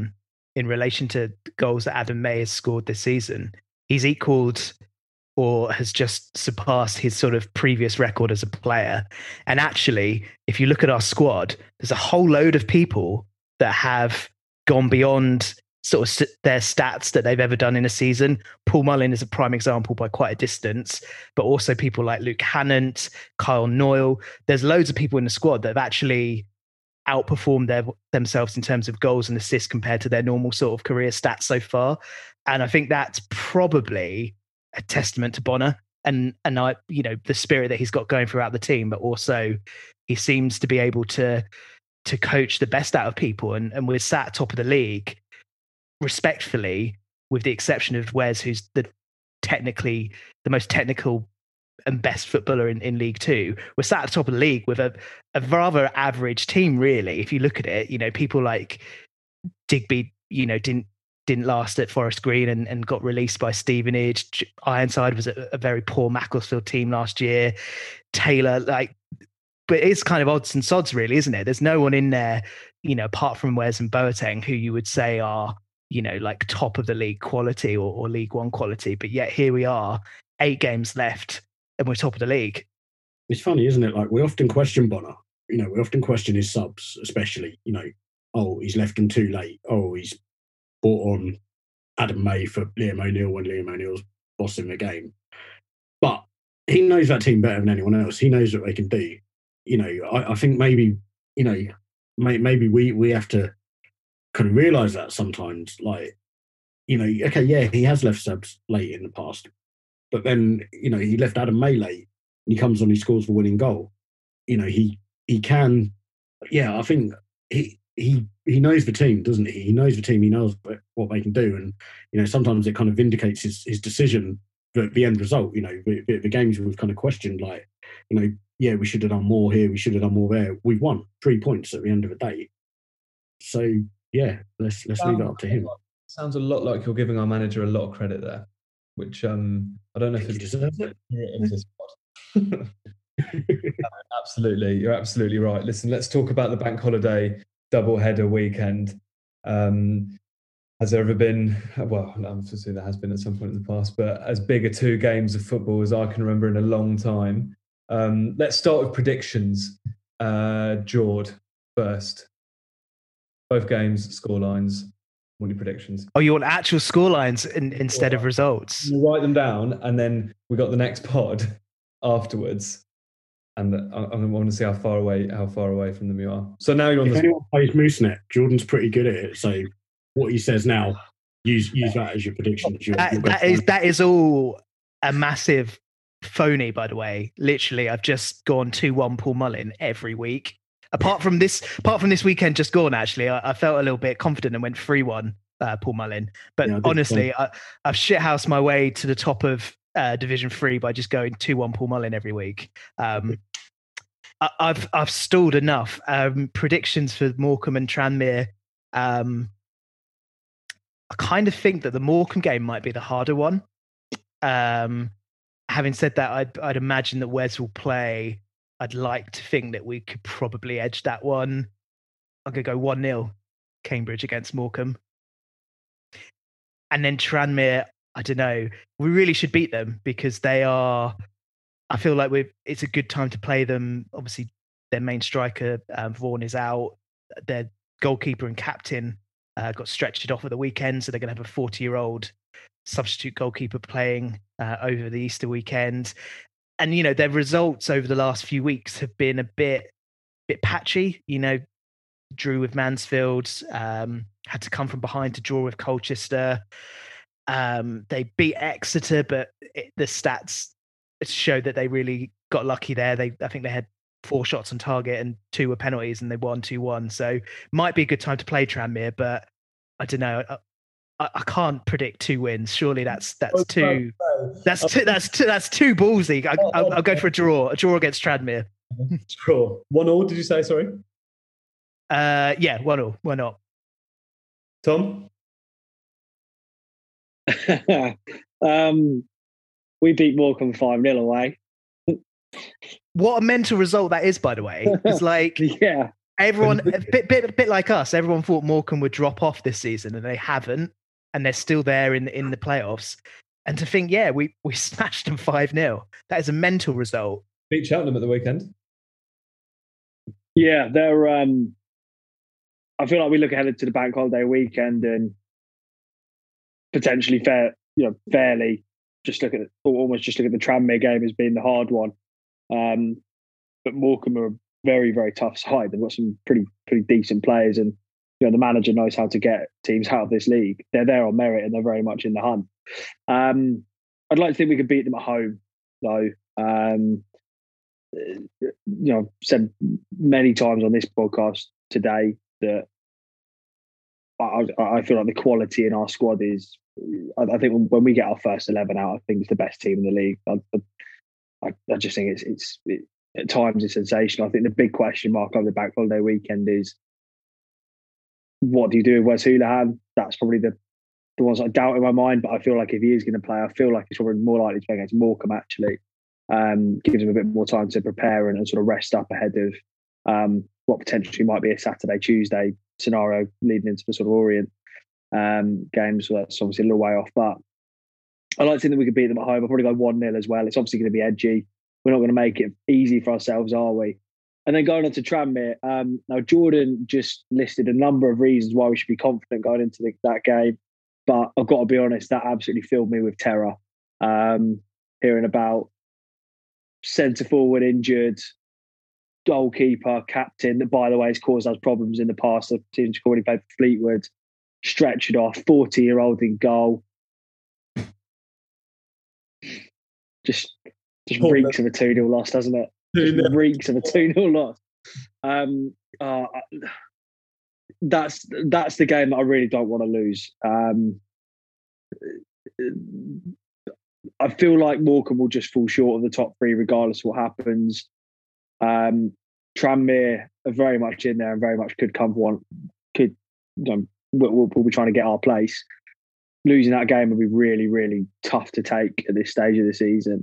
in relation to goals that Adam May has scored this season. He's equaled or has just surpassed his sort of previous record as a player. And actually, if you look at our squad, there's a whole load of people that have gone beyond sort of their stats that they've ever done in a season. Paul Mullin is a prime example by quite a distance, but also people like Luke Hannant, Kyle Noyle. There's loads of people in the squad that have actually outperformed themselves in terms of goals and assists compared to their normal sort of career stats so far. And I think that's probably a testament to Bonner and the spirit that he's got going throughout the team, but also he seems to be able to coach the best out of people. And we're sat top of the league, respectfully, with the exception of Wes, who's technically the most technical and best footballer in League Two. We're sat at the top of the league with a rather average team, really. If you look at it, people like Digby, didn't last at Forest Green and got released by Stevenage. Ironside was a very poor Macclesfield team last year. Taylor, but it's kind of odds and sods, really, isn't it? There's no one in there, apart from Wes and Boateng, who you would say are, top of the league quality or League One quality. But yet here we are, 8 games left, and we're top of the league. It's funny, isn't it? Like, we often question Bonner. We often question his subs, especially. Oh, he's left them too late. Oh, he's brought on Adam May for Liam O'Neill when Liam O'Neill's bossing the game. But he knows that team better than anyone else. He knows what they can do. I think maybe, maybe we have to kind of realise that sometimes. Like, okay, yeah, he has left subs late in the past, but then, he left Adam May late and he comes on, he scores the winning goal. He can, I think he knows the team, doesn't he? He knows the team. He knows what they can do, and sometimes it kind of vindicates his decision. The end result, the games we've kind of questioned, like, we should have done more here, we should have done more there. We've won 3 points at the end of the day. So yeah, let's leave it up to him. Sounds a lot like you're giving our manager a lot of credit there, which I don't know if he deserves it. Absolutely, you're absolutely right. Listen, let's talk about the bank holiday double-header weekend. Has there ever been, well, obviously there has been at some point in the past, but as big a 2 games of football as I can remember in a long time. Let's start with predictions. Jord, first. Both games, scorelines. What are your predictions? Oh, you want actual scorelines instead of results? We'll write them down, and then we got the next pod afterwards. And I want to see how far away from them you are. So now you're on if anyone plays Moosenet, Jordan's pretty good at it. So what he says now, use that as your prediction. That is all a massive phony, by the way. Literally, I've just gone 2-1 Paul Mullin every week. Apart from this weekend just gone, actually, I felt a little bit confident and went 3-1 Paul Mullin. But honestly, I've shithoused my way to the top of Division 3 by just going 2-1 Paul Mullin every week. I've stalled enough. Predictions for Morecambe and Tranmere. I kind of think that the Morecambe game might be the harder one. Having said that, I'd imagine that Wes will play. I'd like to think that we could probably edge that one. I'm going to go 1-0 Cambridge against Morecambe. And then Tranmere, I don't know. We really should beat them because they are... I feel like it's a good time to play them. Obviously, their main striker, Vaughan, is out. Their goalkeeper and captain got stretched off at the weekend, so they're going to have a 40-year-old substitute goalkeeper playing over the Easter weekend. and their results over the last few weeks have been a bit patchy. Drew with Mansfield, had to come from behind to draw with Colchester. They beat Exeter, but the stats show that they really got lucky there. I think they had 4 shots on target and 2 were penalties, and they won 2-1. So might be a good time to play Tranmere, but I don't know. I can't predict 2 wins. Surely that's too ballsy. I'll go for a draw against Tranmere. Draw 1-1. Did you say? Sorry. Yeah, 1-1. Why not? Tom. We beat Morecambe 5-0 away. What a mental result that is, by the way. It's like, yeah, everyone a bit like us. Everyone thought Morecambe would drop off this season, and they haven't, and they're still there in the playoffs. And to think, yeah, we smashed them 5-0. That is a mental result. Beat Cheltenham at the weekend. Yeah, they're. I feel like we look ahead to the bank holiday weekend and potentially fairly just look at the Tranmere game as being the hard one. But Morecambe are a very, very tough side. They've got some pretty decent players, and the manager knows how to get teams out of this league. They're there on merit, and they're very much in the hunt. I'd like to think we could beat them at home, though. I've said many times on this podcast today that I feel like the quality in our squad is. I think when we get our first 11 out, I think it's the best team in the league. I just think it's at times it's sensational. I think the big question mark over the bank holiday weekend is, what do you do with Wes Hoolahan? That's probably the ones I doubt in my mind. But I feel like if he is going to play, I feel like he's probably more likely to play against Morecambe. Actually, gives him a bit more time to prepare and sort of rest up ahead of what potentially might be a Saturday, Tuesday scenario leading into the sort of Orient games. So that's obviously a little way off, but I like to think that we could beat them at home. I'll probably go 1-0 as well. It's obviously going to be edgy. We're not going to make it easy for ourselves, are we? And then going on to Tranmere, now Jordan just listed a number of reasons why we should be confident going into that game, but I've got to be honest, that absolutely filled me with terror. Hearing about centre forward injured, goalkeeper, captain, that by the way has caused us problems in the past. The team's already played for Fleetwood, stretched off, 40-year-old in goal. Just reeks of a 2-0 loss, doesn't it? Just reeks of a 2-0 loss. That's the game that I really don't want to lose. I feel like Morecambe will just fall short of the top 3 regardless of what happens. Tranmere are very much in there and very much could come for one. We'll be trying to get our place. Losing that game would be really, really tough to take at this stage of the season.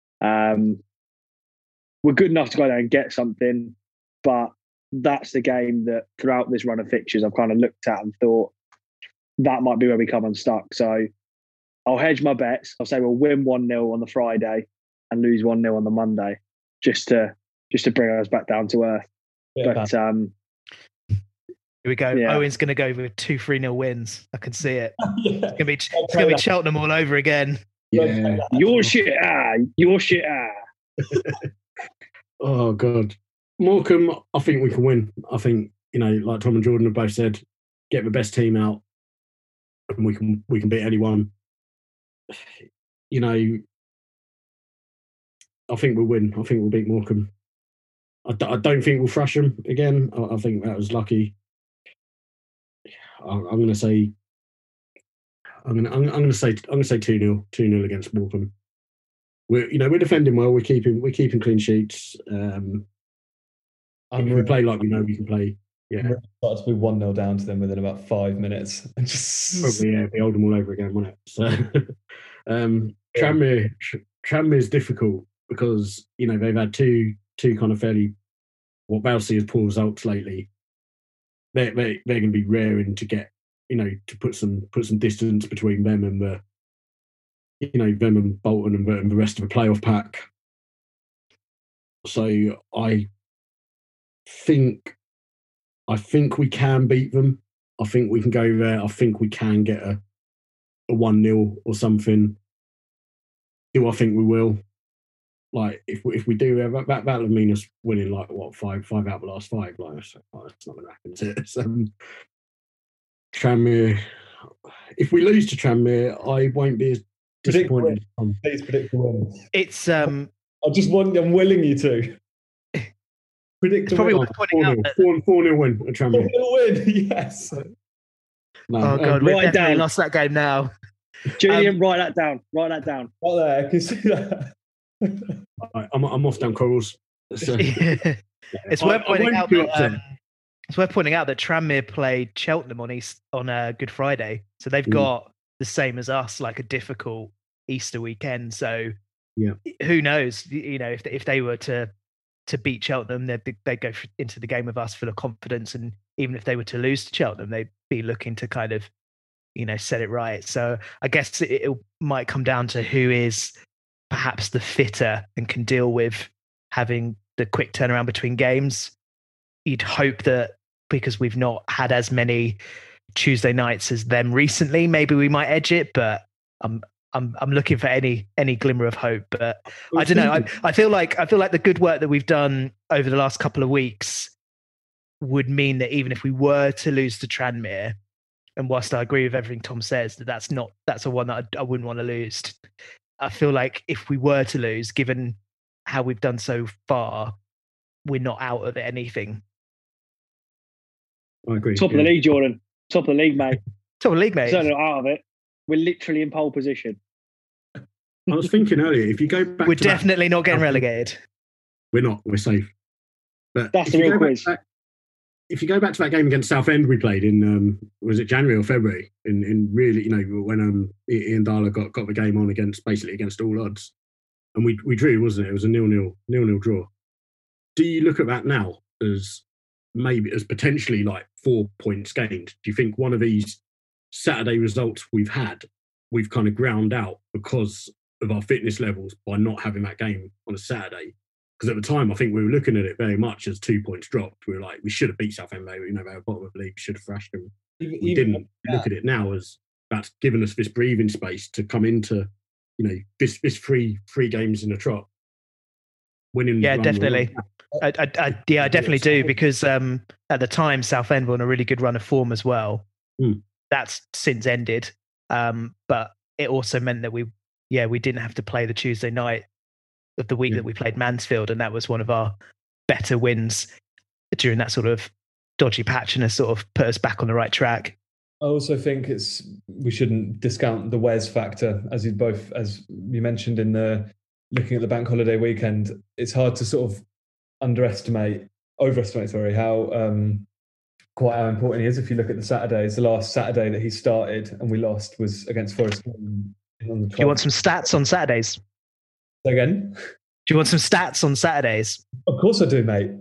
We're good enough to go there and get something, but that's the game that throughout this run of fixtures I've kind of looked at and thought that might be where we come unstuck. So I'll hedge my bets. I'll say we'll win 1-0 on the Friday and lose 1-0 on the Monday, just to bring us back down to earth. Yeah, but here we go. Yeah. Owen's going to go with 2-3-0 wins. I can see it. Yeah. It's going to be Cheltenham all over again. Yeah. Your shit. Oh God, Morecambe. I think we can win. I think like Tom and Jordan have both said, get the best team out, and we can beat anyone. I think we'll win. I think we'll beat Morecambe. I don't think we'll thrash them again. I think that was lucky. I'm going to say 2-0 against Morecambe. We're defending well. We're keeping clean sheets. We play like we know we can play. Yeah, I'm started to be 1-0 down to them within about 5 minutes, and just probably be Oldham all over again, won't it? So, Tranmere is difficult because they've had two kind of fairly what they'll see as poor results lately. They're going to be raring to get to put some distance between them and them and Bolton and the rest of the playoff pack. So I think we can beat them. I think we can go there. I think we can get a 1-0 or something. Do I think we will? Like if we do that would mean us winning like what five out of the last five. Like that's not going to happen. Is it? So, Tranmere. If we lose to Tranmere, I won't be as disappointed. Please predict the win. It's I'm willing you to predict. It's probably worth pointing out that 4-0 win at Tranmere. 4-0 win, yes. No, oh god, we've definitely lost that game now. Julian, write that down. Write that down. Right there, can you see that? I'm off down corals. So, it's worth pointing out that it's worth pointing out that Tranmere played Cheltenham on Good Friday, so they've got the same as us, like a difficult Easter weekend. So who knows? You know, if they were to beat Cheltenham, they'd go into the game with us full of confidence, and even if they were to lose to Cheltenham, they'd be looking to kind of, you know, set it right. So I guess it might come down to who is perhaps the fitter and can deal with having the quick turnaround between games. You'd hope that because we've not had as many Tuesday nights as them recently, maybe we might edge it, but I'm looking for any glimmer of hope. But I don't know. I feel like the good work that we've done over the last couple of weeks would mean that even if we were to lose to Tranmere, and whilst I agree with everything Tom says, that's a one that I wouldn't want to lose. I feel like if we were to lose, given how we've done so far, we're not out of anything. I agree. Top of the league, Jordan. Top of the league, mate. Top of the league, mate. Certainly not out of it. We're literally in pole position. I was thinking earlier, if you go back, we're definitely not getting relegated. We're not. We're safe. But that's the real quiz. If you go back to that game against Southend we played in, was it January or February? In really, you know, when Ian Darla got the game on against all odds, and we drew, wasn't it? It was a 0-0 draw. Do you look at that now as potentially like 4 points gained? Do you think one of these Saturday results we've kind of ground out because of our fitness levels by not having that game on a Saturday? Because at the time, I think we were looking at it very much as 2 points dropped. We were like, we should have beat Southend. You know, they were bottom of the league. We should have thrashed them. We didn't look at it now as that's given us this breathing space to come into, you know, this three games in a trot. Winning. Yeah, definitely. I definitely do, because at the time Southend were on a really good run of form as well. That's since ended, but it also meant that we didn't have to play the Tuesday night of the week that we played Mansfield, and that was one of our better wins during that sort of dodgy patch, and has sort of put us back on the right track. I also think we shouldn't discount the Wes factor, as you mentioned in looking at the bank holiday weekend. It's hard to sort of overestimate how quite how important he is. If you look at the Saturdays, the last Saturday that he started and we lost was against Forest on the 12th. Do you want some stats on Saturdays? Again? Do you want some stats on Saturdays? Of course I do, mate.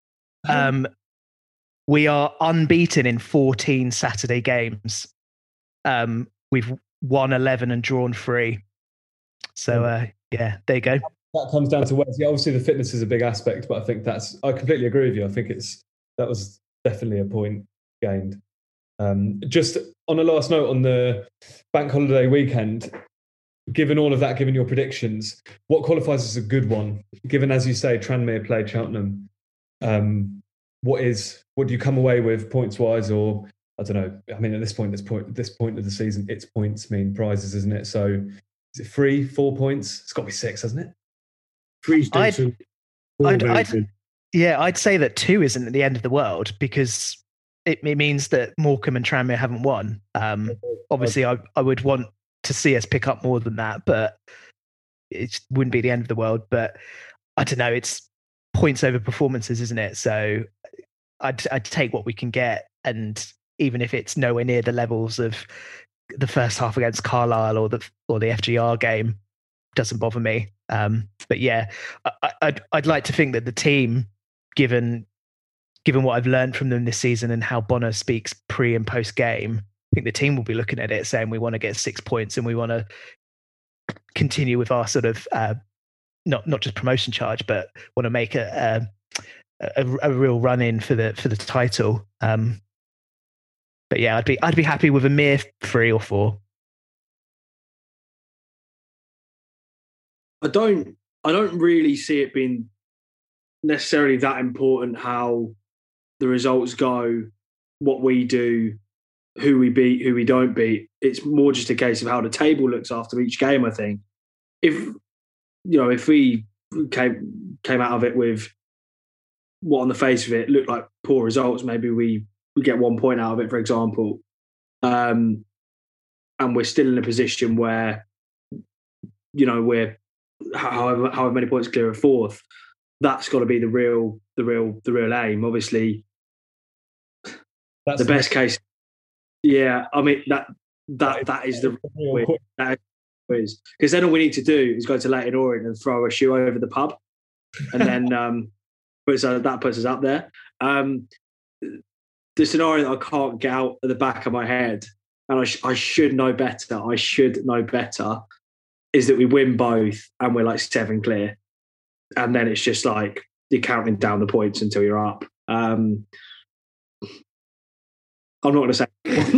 We are unbeaten in 14 Saturday games. We've won 11 and drawn 3. So, there you go. That comes down to Wes. Yeah, obviously the fitness is a big aspect, but I think I completely agree with you. I think that was definitely a point gained. Just on a last note on the bank holiday weekend, given all of that, given your predictions, what qualifies as a good one? Given, as you say, Tranmere played Cheltenham, what do you come away with points wise, or I don't know? I mean, at this point of the season, it's points mean prizes, isn't it? So is it 3, 4 points? It's got to be 6, hasn't it? 3's decent. I'd say that 2 isn't at the end of the world, because it means that Morecambe and Tranmere haven't won. Obviously, I would want to see us pick up more than that, but it wouldn't be the end of the world. But I don't know, it's points over performances, isn't it? So I'd take what we can get, and even if it's nowhere near the levels of the first half against Carlisle or the FGR game, doesn't bother me. But yeah, I'd like to think that the team, given what I've learned from them this season and how Bonner speaks pre and post game, I think the team will be looking at it saying we want to get 6 points and we want to continue with our sort of not just promotion charge, but want to make a real run in for the title. But yeah, I'd be happy with a mere 3 or 4. I don't I don't really see it being necessarily that important how the results go, what we do, who we beat, who we don't beat. It's more just a case of how the table looks after each game, I think. If we came out of it with what on the face of it looked like poor results, maybe we get 1 point out of it, for example, and we're still in a position where, we're however many points clear of fourth. That's got to be the real aim. Obviously, that's the best case. Yeah, I mean that is the real is, because then all we need to do is go to Leyton Orient and throw a shoe over the pub, and then that puts us up there. The scenario that I can't get out of the back of my head, and I should know better. I should know better, is that we win both and we're like 7 clear, and then it's just like you're counting down the points until you're up. I'm not going to say.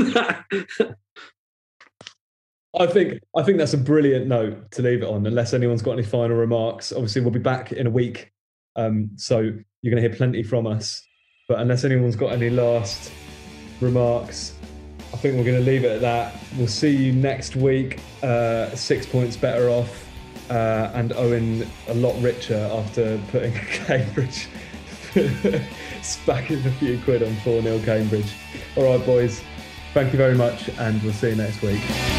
I think that's a brilliant note to leave it on, unless anyone's got any final remarks. Obviously, we'll be back in a week, so you're going to hear plenty from us. But unless anyone's got any last remarks, I think we're going to leave it at that. We'll see you next week, 6 points better off, and Owen a lot richer after putting Cambridge spacking a few quid on 4-0 Cambridge. All right, boys. Thank you very much, and we'll see you next week.